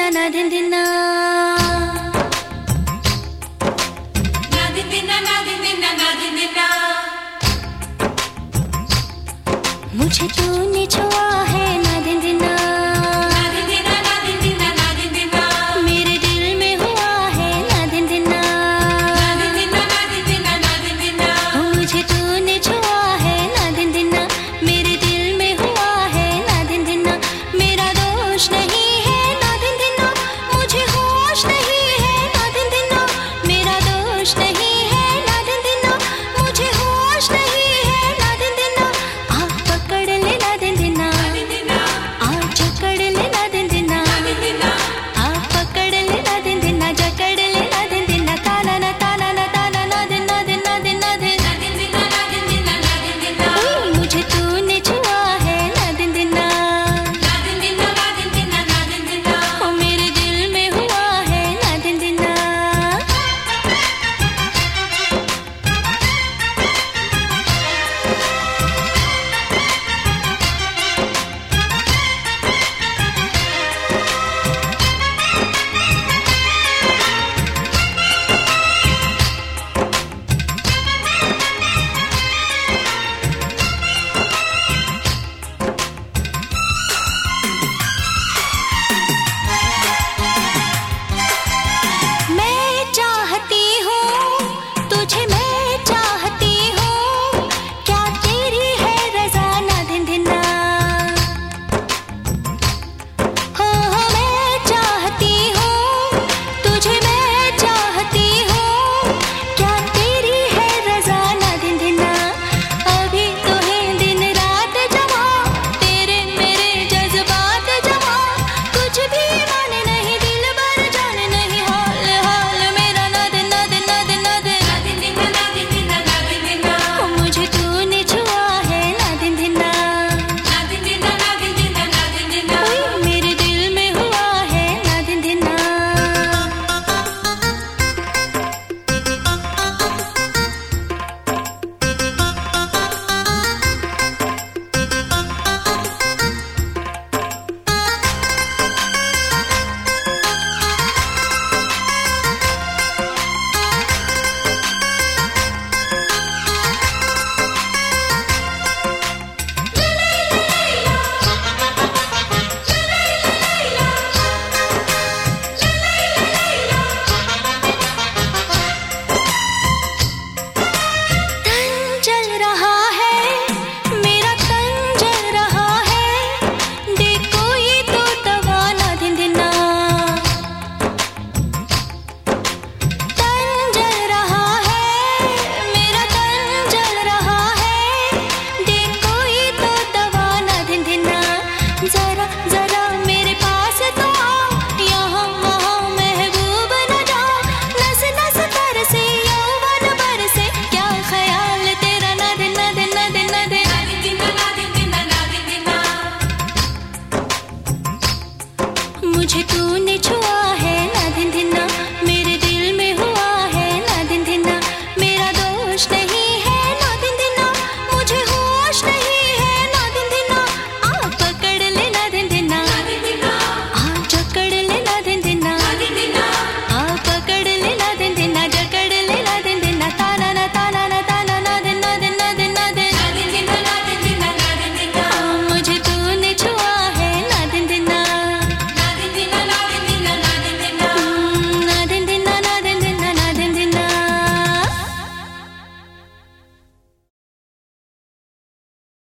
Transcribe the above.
na din din na na din din na na din din na na din din na मुझे तूने छुआ है ना दिन दिन ना na din din na na din din na na din din na मेरे दिल में हुआ है ना दिन दिन ना na din din na na din din na na din din na मुझे तूने छुआ है ना दिन दिन ना मेरे दिल में हुआ है ना दिन दिन ना मेरा दोष नहीं है ना दिन दिन ना मुझे होश नहीं है ना दिन दिन ना मेरा दोष नहीं है ना दिन दिन ना मुझे होश नहीं है ना दिन दिन ना आ पकड़ ले ना दिन दिन ना din din na आ जकड़ ले ना दिन दिन ना din din na आ पकड़ ले ना दिन दिन ना जकड़ ले ना दिन दिन ना ताना ना ताना ना ताना ना दिन ना दिन ना दिन ना दिन na din din na na din din na na din din na मुझे तूने छुआ है ना दिन दिन ना na din din na na din din na na din din na ओ मेरे दिल में हुआ है ना दिन दिन ना मैं चाहती हूँ तुझे मैं चाहती हूँ क्या तेरी है रज़ा ना दिन दिन ना हो मैं चाहती हूँ तुझे मैं चाहती हूँ क्या तेरी है रज़ा ना दिन दिन ना अभी तो है दिन रात जमा तेरे मेरे जज्बात जमा कुछ भी माने नहीं दिल भर जाने नहीं हाल हाल मेरा ना दिन ना दिन ना दिन ना दिन na din din na na din din na na din din na ओ मुझे तूने छुआ है ना दिन दिन ना na din din na na din din na na din din na ओए मेरे दिल में हुआ है ना दिन दिन ना तन जल रहा है मेरा तन जल रहा है देखो ये तो तवा ना दिन दिन ना तन जल रहा है मेरा तन जल रहा है देखो ये तो तवा ना दिन दिन ना जरा जरा मेरे पास तो आओ यहाँ वहाँ महबूब न जाओ नस नस तर से यौवन भर से क्या ख्याल तेरा ना दिन ना दिन ना दिन ना दिन na din din na na din din na na din din na मुझे तूने छुआ है